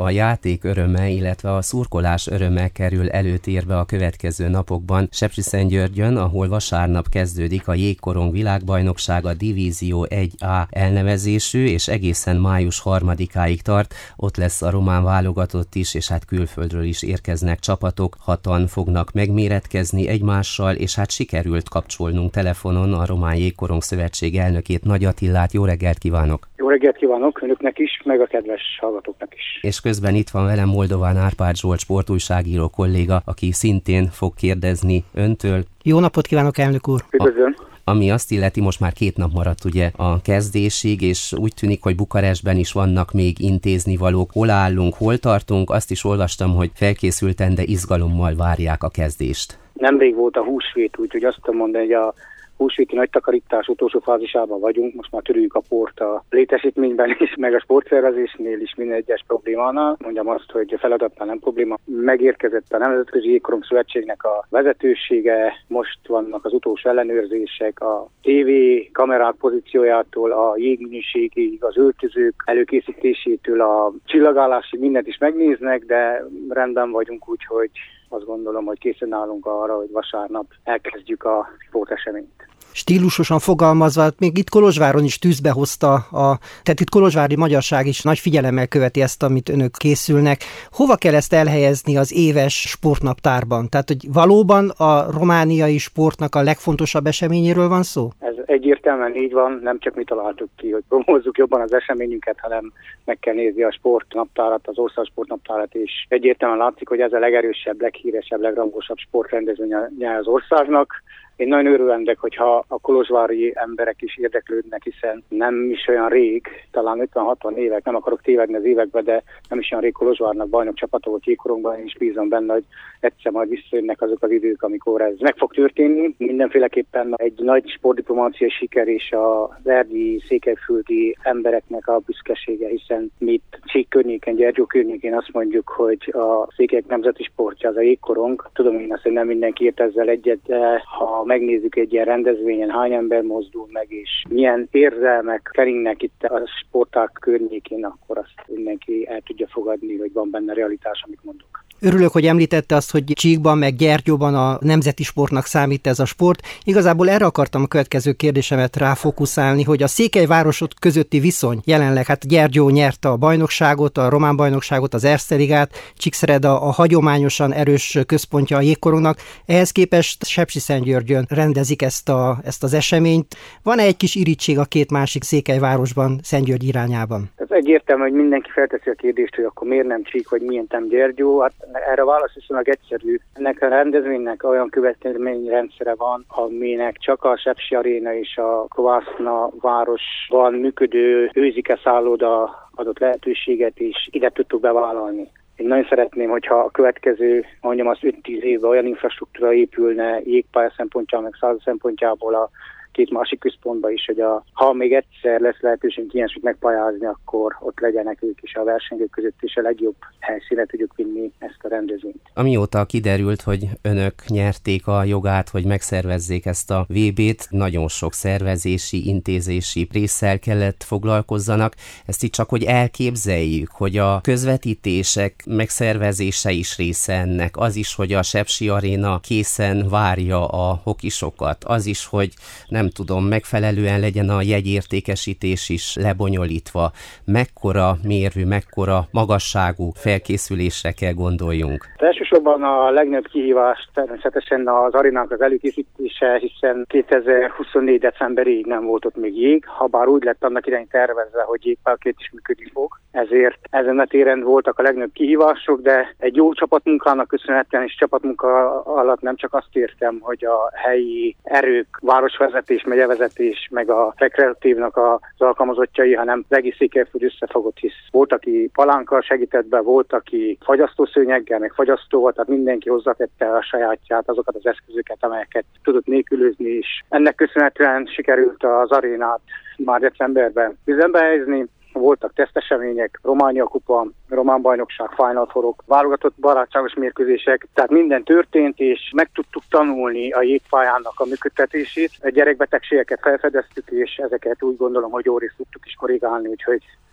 a játék öröme, illetve a szurkolás öröme kerül előtérbe a következő napokban Sepsiszentgyörgyön, ahol vasárnap kezdődik a jégkorong világbajnoksága Divízió 1A elnevezésű, és egészen május 3-áig tart. Ott lesz a román válogatott is, és hát külföldről is érkeznek csapatok, 6-an fognak megméretkezni egymással, és hát sikerült kapcsolnunk telefonon a Román Jégkorong Szövetség elnökét, Nagy Attillát. Jó reggelt kívánok! Jó reggelt kívánok önöknek is, meg a kedves hallgatóknak is. És közben itt van velem Moldován Árpád Zsolt sportújságíró kolléga, aki szintén fog kérdezni öntől. Jó napot kívánok, elnök úr! Üdvözlöm! Ami azt illeti, most már 2 nap maradt ugye a kezdésig, és úgy tűnik, hogy Bukarestben is vannak még intéznivalók. Hol állunk, hol tartunk? Azt is olvastam, hogy felkészülten, de izgalommal várják a kezdést. Nemrég volt a húsvét, úgyhogy azt tudom mondani, hogy a húsvéti nagy takarítás utolsó fázisában vagyunk, most már törjük a port a létesítményben is, meg a sportszervezésnél is minden egyes problémánál. Mondjam azt, hogy a feladatnál nem probléma. Megérkezett a Nemzetközi Jégkorong Szövetségnek a vezetősége, most vannak az utolsó ellenőrzések, a TV kamerák pozíciójától, a jégminőségig, az öltözők előkészítésétől, a csillagállásig mindent is megnéznek, de rendben vagyunk, úgyhogy azt gondolom, hogy készen állunk arra, hogy vasárnap elkezdjük a sporteseményt. Stílusosan fogalmazva, még itt Kolozsváron is tűzbe hozta, tehát itt kolozsvári magyarság is nagy figyelemmel követi ezt, amit önök készülnek. Hova kell ezt elhelyezni az éves sportnaptárban? Tehát, hogy valóban a romániai sportnak a legfontosabb eseményéről van szó? Ez egyértelműen így van, nem csak mi találtuk ki, hogy promózzuk jobban az eseményünket, hanem meg kell nézni a sportnaptárat, az ország sportnaptárat, és egyértelműen látszik, hogy ez a legerősebb, leghíresebb, legrangosabb sportrendezvénye az országnak. Én nagyon örülök, hogyha a kolozsvári emberek is érdeklődnek, hiszen nem is olyan rég, talán 50-60 évek, nem akarok tévedni az évekbe, de nem is olyan rég Kolozsvárnak bajnok csapata volt jégkorongban, és bízom benne, hogy egyszer majd visszajönnek azok az idők, amikor ez meg fog történni. Mindenféleképpen egy nagy sportdiplomáciai siker és az erdélyi, székelyföldi embereknek a büszkesége, hiszen mi itt Csík környéken, Gyergyó környékén azt mondjuk, hogy a székelyek nemzeti sportja az a jégkorong. Tudom én azt, hogy nem mindenki ért ezzel egyet, de ha megnézzük egy ilyen rendezvényen, hány ember mozdul meg, és milyen érzelmek keringnek itt a sportág környékén, akkor azt mindenki el tudja fogadni, hogy van benne realitás, amit mondok. Örülök, hogy említette azt, hogy Csíkban meg Gyergyóban a nemzeti sportnak számít ez a sport. Igazából erre akartam a következő kérdésemet ráfókuszálni, hogy a székelyvárosok közötti viszony jelenleg, hát Gyergyó nyerte a bajnokságot, a román bajnokságot, az Erste Ligát, Csíkszereda a hagyományosan erős központja a jégkorongnak. Ehhez képest Sepsiszentgyörgyön rendezik ezt az eseményt. Van-e egy kis irítség a 2 másik székelyvárosban, Szentgyörgy irányában? Ez egyértelmű, hogy mindenki felteszi a kérdést, hogy akkor miért nem Csík, vagy miért nem Gyergyó. Hát erre a válasz viszonylag egyszerű. Ennek a rendezvénynek olyan követelményrendszere van, aminek csak a Sepsi Aréna és a Kovászna városban működő őzike szálloda adott lehetőséget, és ide tudtuk bevállalni. Én nagyon szeretném, hogyha a következő, mondjam azt 5-10 évben olyan infrastruktúra épülne jégpálya szempontjából, meg szálloda szempontjából a 2 másik központban is, hogy ha még egyszer lesz lehetőségünk ilyesmit megpályázni, akkor ott legyenek ők is a versenyek között, és a legjobb helyszínen tudjuk vinni ezt a rendezvényt. Amióta kiderült, hogy önök nyerték a jogát, hogy megszervezzék ezt a VB-t, nagyon sok szervezési, intézési résszel kellett foglalkozzanak. Ezt így csak, hogy elképzeljük, hogy a közvetítések megszervezése is része ennek, az is, hogy a Sepsi Aréna készen várja a hokisokat, az is, hogy nem tudom, megfelelően legyen a jegyértékesítés is lebonyolítva. Mekkora mérvű, mekkora magasságú felkészülésre kell gondoljunk? Elsősorban a legnagyobb kihívás természetesen az arénának az előkészítése, hiszen 2024. decemberig nem volt ott még jég, habár úgy lett annak idején tervezve, hogy jégpályaként is működni fog. Ezért ezen a téren voltak a legnagyobb kihívások, de egy jó csapatmunkának köszönhetően, és csapatmunka alatt nem csak azt értem, hogy a helyi erők, városvezetés, megyevezetés, meg a rekreatívnak az alkalmazottjai, hanem az egész Székelyföld összefogott, hisz volt, aki palánkkal segített be, volt, aki fagyasztószőnyeggel, meg fagyasztóval, tehát mindenki hozzátette a sajátját, azokat az eszközöket, amelyeket tudott nélkülözni, és ennek köszönhetően sikerült az arénát már decemberben üzembe helyezni. Voltak tesztesemények, Románia kupa, román bajnokság, Final Fourok, válogatott barátságos mérkőzések, tehát minden történt, és meg tudtuk tanulni a jégpályának a működtetését. A gyerekbetegségeket felfedeztük, és ezeket úgy gondolom, hogy jó részt tudtuk is korrigálni, úgyhogy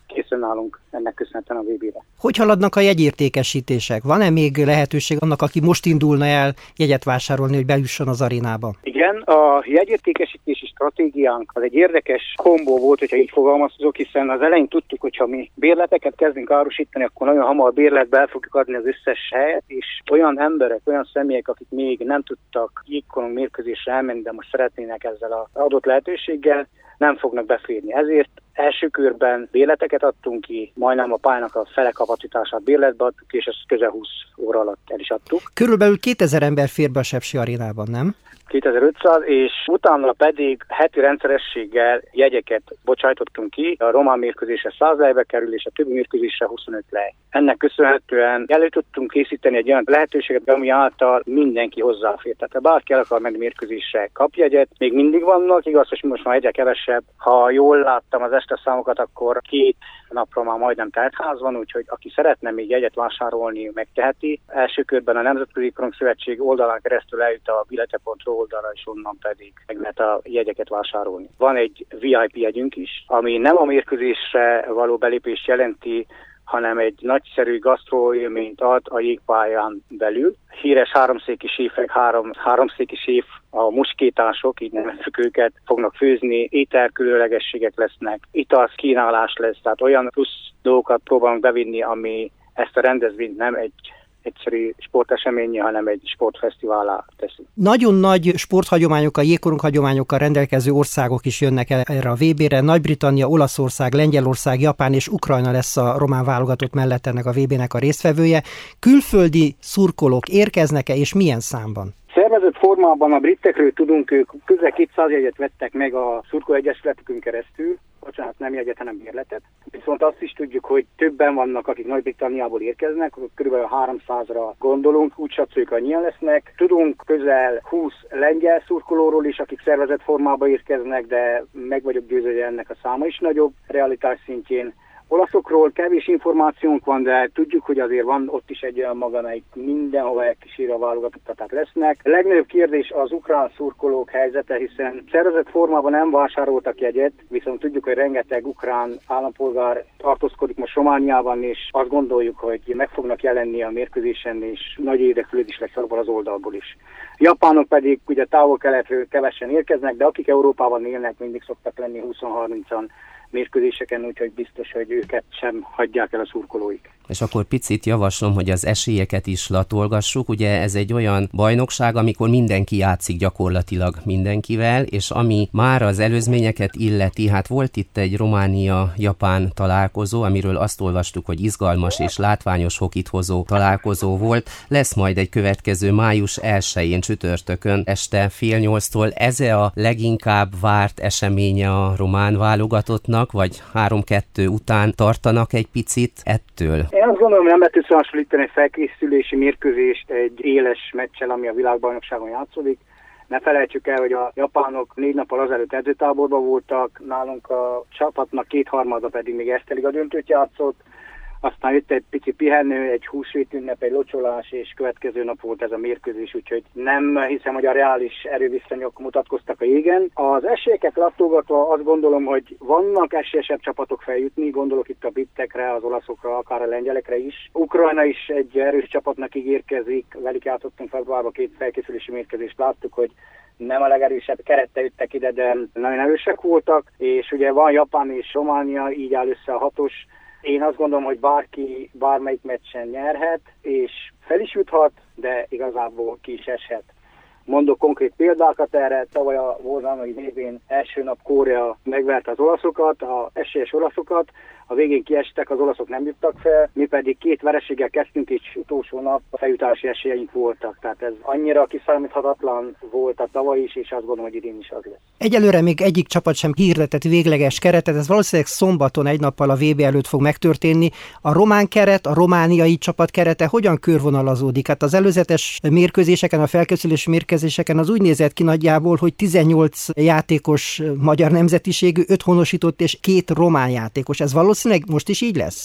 készen állunk ennek köszönhetően a VB-re. Hogy haladnak a jegyértékesítések? Van-e még lehetőség annak, aki most indulna el jegyet vásárolni, hogy bejusson az arénába? Igen, a jegyértékesítési stratégiánk az egy érdekes kombó volt, hogyha így fogalmazok, hiszen az elején tudtuk, hogyha mi bérleteket kezdünk árusítani, akkor nagyon hamar bérletbe el fogjuk adni az összes helyet, és olyan emberek, olyan személyek, akik még nem tudtak jégkorong mérkőzésre elmenni, de most szeretnének ezzel az adott lehetőséggel, nem fognak beférni. Ezért első körben bérleteket adtunk ki, majdnem a pályának a fele kapacitását bérletbe adtuk, és ezt közel 20 óra alatt el is adtuk. Körülbelül 2000 ember fér be a Sepsi arénában, nem? 2500, és utána pedig heti rendszerességgel jegyeket bocsájtottunk ki, a román mérkőzésre 100 lejbe kerül, és a többi mérkőzésre 25 lej. Ennek köszönhetően elő tudtunk készíteni egy olyan lehetőséget, ami által mindenki hozzáfér. Tehát ha bárki el akar menni mérkőzésre, kap jegyet, még mindig vannak, igaz, hogy most már egyre kevesebb. Ha jól láttam az este számokat, akkor 2 napra már majdnem teltház van, úgyhogy aki szeretne még jegyet vásárolni, megteheti. Első körben a Nemzetközi Jégkorong Szövetség oldalán keresztül eljut a bilete.ro oldalra, és onnan pedig meg lehet a jegyeket vásárolni. Van egy VIP jegyünk is, ami nem a mérkőzésre való belépést jelenti, hanem egy nagyszerű gasztroélményt ad a jégpályán belül. Híres háromszéki séfek, háromszéki séf, a muskétások, így nevezzük őket, fognak főzni, ételkülönlegességek lesznek, italkínálás lesz, tehát olyan plusz dolgokat próbálunk bevinni, ami ezt a rendezvényt nem egy egyszerű sporteseményi, hanem egy sportfesztiválá teszi. Nagyon nagy sporthagyományokkal, jégkorong hagyományokkal rendelkező országok is jönnek el erre a VB-re. Nagy-Britannia, Olaszország, Lengyelország, Japán és Ukrajna lesz a román válogatott mellett ennek a VB-nek a résztvevője. Külföldi szurkolók érkeznek-e, és milyen számban? Szervezett formában a britekről tudunk, ők közel 200 jegyet vettek meg a szurkolóegyesületükön keresztül, bocsánat, nem jegyet, hanem bérletet. Viszont azt is tudjuk, hogy többen vannak, akik Nagy-Britanniából érkeznek, kb. 300-ra gondolunk, úgy satszoljuk, annyian lesznek. Tudunk közel 20 lengyel szurkolóról is, akik szervezett formában érkeznek, de meg vagyok győződve, ennek a száma is nagyobb realitás szintjén. Olaszokról kevés információnk van, de tudjuk, hogy azért van ott is egy olyan maga, amelyik mindenhova elkísér a válogatottat, tehát lesznek. A legnagyobb kérdés az ukrán szurkolók helyzete, hiszen szervezett formában nem vásároltak jegyet, viszont tudjuk, hogy rengeteg ukrán állampolgár tartózkodik most Romániában, és azt gondoljuk, hogy meg fognak jelenni a mérkőzésen, és nagy érdeklődés lesz abból az oldalból is. Japánok pedig ugye távol-keletről kevesen érkeznek, de akik Európában élnek, mindig szoktak lenni 20-30-an mérkőzéseken, úgyhogy biztos, hogy őket sem hagyják el a szurkolóik. És akkor picit javaslom, hogy az esélyeket is latolgassuk. Ugye ez egy olyan bajnokság, amikor mindenki játszik gyakorlatilag mindenkivel, és ami már az előzményeket illeti, hát volt itt egy Románia-Japán találkozó, amiről azt olvastuk, hogy izgalmas és látványos hokit hozó találkozó volt. Lesz majd egy következő május 1-én csütörtökön este 7:30-tól. Ez a leginkább várt eseménye a román válogatottnak, vagy 3-2 után tartanak egy picit ettől? Én azt gondolom, hogy nem lehet összehasonlítani egy felkészülési mérkőzést egy éles meccsel, ami a világbajnokságon játszódik. Ne felejtsük el, hogy a japánok 4 nappal azelőtt edzőtáborban voltak, nálunk a csapatnak 2/3 pedig még Eszteliga döntőt játszott, aztán jött egy pici pihenő, egy húsvét ünnep, egy locsolás, és következő nap volt ez a mérkőzés, úgyhogy nem hiszem, hogy a reális erőviszonyok mutatkoztak a jégen. Az esélyeket latolgatva azt gondolom, hogy vannak esélyesebb csapatok feljutni, gondolok itt a britekre, az olaszokra, akár a lengyelekre is. Ukrajna is egy erős csapatnak ígérkezik, velük játszottunk februárban 2 felkészülési mérkőzést, láttuk, hogy nem a legerősebb kerettel jöttek ide, de nagyon erősek voltak, és ugye van Japán és Románia, így áll össze a 6-os. Én azt gondolom, hogy bárki bármelyik meccsen nyerhet, és fel is juthat, de igazából ki is eshet. Mondok konkrét példákat erre, tavaly a Warhammer VB-n első nap Korea megverte az olaszokat, az esélyes olaszokat, a végén kiestek, az olaszok nem juttak fel, mi pedig 2 vereséggel kezdtünk, és utolsó nap a feljutási esélyeink voltak. Tehát ez annyira kiszámíthatatlan volt a tavaly is, és azt gondolom, hogy idén is az lesz. Egyelőre még egyik csapat sem hirdetett végleges keretet, ez valószínűleg szombaton 1 nappal a VB előtt fog megtörténni. A román keret, a romániai csapat kerete hogyan körvonalazódik? Hát az előzetes mérkőzéseken, a felkészülési mérkőzéseken az úgy nézett ki nagyjából, hogy 18 játékos magyar nemzetiségű, 5 honosított és 2 román játékos. Ez valószínűleg most is így lesz? A vége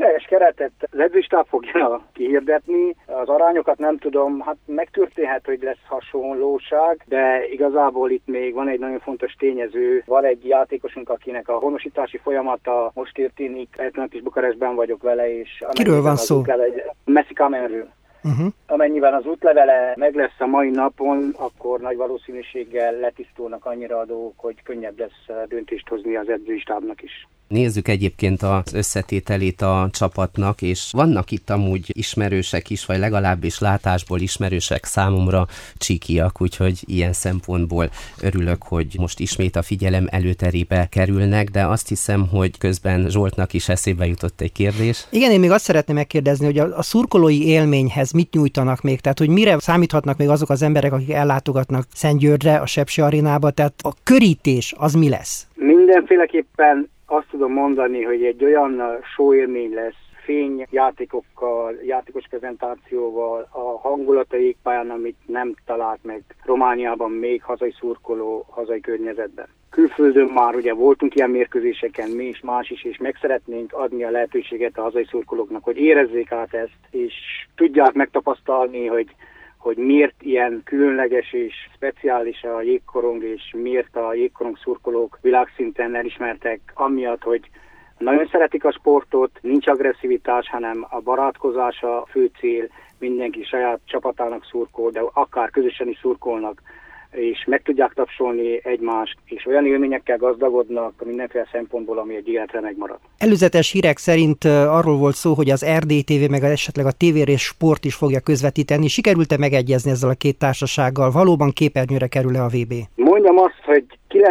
végleges keretet az edzőstáb fogja kihirdetni. Az arányokat nem tudom, hát megtörténhet, hogy lesz hasonlóság, de igazából itt még van egy nagyon fontos tényező. Van egy játékosunk, akinek a honosítási folyamata most történik. Is Bukarestben vagyok vele, és kiről van szó? Messi Kamenről. Amennyiben az útlevele meg lesz a mai napon, akkor nagy valószínűséggel letisztulnak annyira a dolgok, hogy könnyebb lesz döntést hozni az edzői stábnak is. Nézzük egyébként az összetételét a csapatnak, és vannak itt amúgy ismerősek is, vagy legalábbis látásból ismerősek számomra csíkiak, úgyhogy ilyen szempontból örülök, hogy most ismét a figyelem előterébe kerülnek, de azt hiszem, hogy közben Zsoltnak is eszébe jutott egy kérdés. Igen, én még azt szeretném megkérdezni, hogy a szurkolói élményhez mit nyújtanak még, tehát hogy mire számíthatnak még azok az emberek, akik ellátogatnak Szentgyörgyre, a Sepsi arénába, tehát a körítés az mi lesz? Mindenféleképpen azt tudom mondani, hogy egy olyan show élmény lesz, fényjátékokkal, játékos prezentációval, a hangulata égpályán, amit nem talált meg Romániában még hazai szurkoló, hazai környezetben. Külföldön már ugye voltunk ilyen mérkőzéseken, mi is, más is, és meg szeretnénk adni a lehetőséget a hazai szurkolóknak, hogy érezzék át ezt, és tudják megtapasztalni, hogy miért ilyen különleges és speciális a jégkorong, és miért a jégkorong szurkolók világszinten elismertek, amiatt, hogy nagyon szeretik a sportot, nincs agresszivitás, hanem a barátkozás a fő cél, mindenki saját csapatának szurkol, de akár közösen is szurkolnak, és meg tudják tapsolni egymást, és olyan élményekkel gazdagodnak mindenféle szempontból, ami egy életre megmarad. Előzetes hírek szerint arról volt szó, hogy az RDTV meg esetleg a TV Sport is fogja közvetíteni. Sikerült-e megegyezni ezzel a két társasággal? Valóban képernyőre kerül-e a VB? Mondjam azt, hogy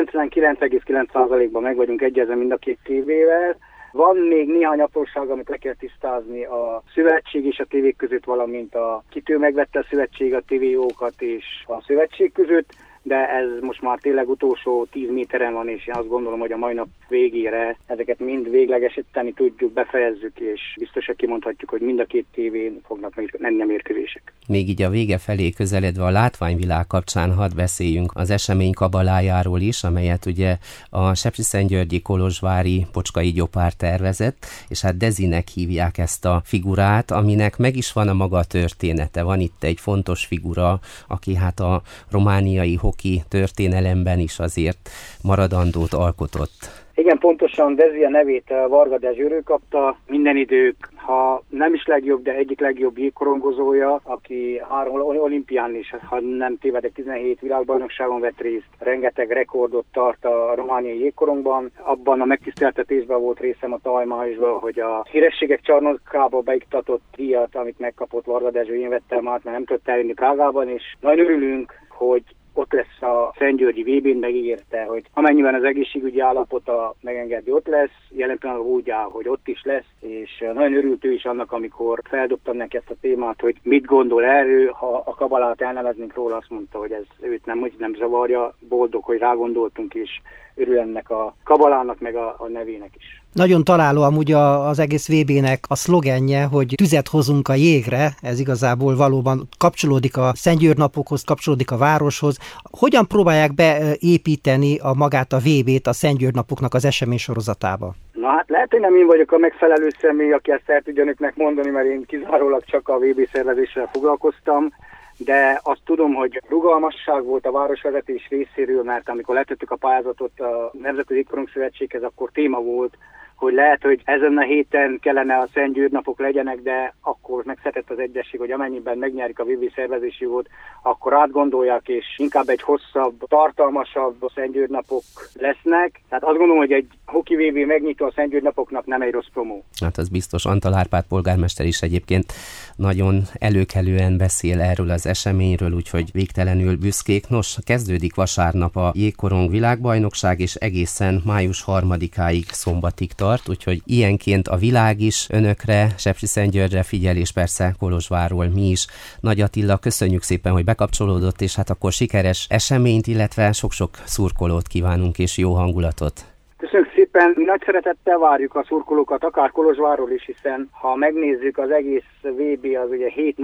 99,9%-ban meg vagyunk egyezve mind a két tévével. Van még néhány apróság, amit le kell tisztázni a szövetség és a tévék között, valamint kitől megvette a szövetség a tévéjókat és a szövetség között, de ez most már tényleg utolsó 10 méteren van, és én azt gondolom, hogy a mai nap végére ezeket mind véglegesíteni tudjuk, befejezzük, és biztosan kimondhatjuk, hogy mind a két tévén fognak menni a mérkőzések. Még így a vége felé közeledve a látványvilág kapcsán hadd beszéljünk az esemény kabalájáról is, amelyet ugye a sepsiszentgyörgyi kolozsvári Pocskai Gyopár tervezett, és hát Dezinek hívják ezt a figurát, aminek meg is van a maga története. Van itt egy fontos figura, aki hát a romániai hoki történelemben is azért maradandót alkotott. Igen, pontosan Dezi a nevét Varga Dezsőről kapta, minden idők, ha nem is legjobb, de egyik legjobb jégkorongozója, aki 3 olimpián is, ha nem tévedek, 17 világbajnokságon vett részt, rengeteg rekordot tart a romániai jégkorongban. Abban a megtiszteltetésben volt részem a Tajmáisban, hogy a hírességek csarnokába beiktatott díjat, amit megkapott Varga Dezső, én vettem át, mert nem tudott eljönni Prágában, és nagyon örülünk, hogy ott lesz a Szentgyörgyi VB-n, megígérte, hogy amennyiben az egészségügyi állapota megengedi, ott lesz, jelen pillanatban úgy áll, hogy ott is lesz, és nagyon örült ő is annak, amikor feldobtam neki ezt a témát, hogy mit gondol erről, ha a kabalát elneveznénk róla, azt mondta, hogy ez őt nem zavarja, boldog, hogy rágondoltunk, és örül ennek a kabalának, meg a nevének is. Nagyon találó amúgy az egész VB-nek a szlogenje, hogy tüzet hozunk a jégre, ez igazából valóban kapcsolódik a Szentgyörgy napokhoz, kapcsolódik a városhoz. Hogyan próbálják beépíteni magát a VB-t a Szentgyörgy napoknak az esemény sorozatába? Na hát lehet, hogy nem én vagyok a megfelelő személy, aki ezt el tudja önöknek mondani, mert én kizárólag csak a VB szervezéssel foglalkoztam, de azt tudom, hogy rugalmasság volt a városvezetés részéről, mert amikor letettük a pályázatot a Nemzetközi Jégkorong Szövetséghez, akkor téma volt, hogy lehet, hogy ezen a héten kellene a Szentgyörgy napok legyenek, de akkor megszületett az egyesség, hogy amennyiben megnyerik a VB szervezési jogot, akkor átgondolják, és inkább egy hosszabb, tartalmasabb Szentgyörgy napok lesznek. Tehát azt gondolom, hogy egy hoki VB megnyitó a Szentgyörgy napoknak nem egy rossz promó. Hát az biztos. Antal Árpád polgármester is egyébként nagyon előkelően beszél erről az eseményről, úgyhogy végtelenül büszkék. Nos, kezdődik vasárnap a jégkorong világbajnokság, és egészen május 3-áig szombatig tart, úgyhogy ilyenként a világ is önökre, Sepsiszentgyörgyre figyel, és persze Kolozsvárról mi is. Nagy Attila, köszönjük szépen, hogy bekapcsolódott, és hát akkor sikeres eseményt, illetve sok-sok szurkolót kívánunk, és jó hangulatot. Köszönjük szépen, nagy szeretettel várjuk a szurkolókat, akár Kolozsvárról is, hiszen ha megnézzük, az egész VB az ugye 7 nap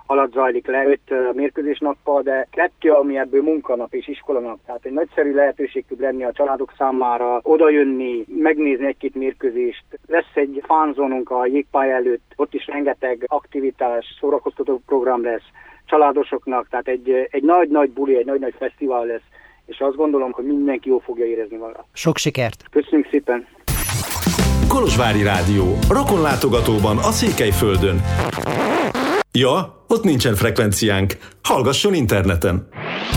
alatt zajlik le 5 mérkőzés nappal, de 2, ami ebből munkanap és iskolanap. Tehát egy nagyszerű lehetőség tud lenni a családok számára odajönni, megnézni 1-2 mérkőzést. Lesz egy fanzónunk a jégpálya előtt, ott is rengeteg aktivitás, szórakoztató program lesz családosoknak, tehát egy nagy-nagy buli, egy nagy-nagy fesztivál lesz, és azt gondolom, hogy mindenki jól fogja érezni magát. Sok sikert! Köszönjük szépen! Kolozsvári Rádió, rokonlátogatóban a Székelyföldön. Ja, ott nincsen frekvenciánk. Hallgasson interneten!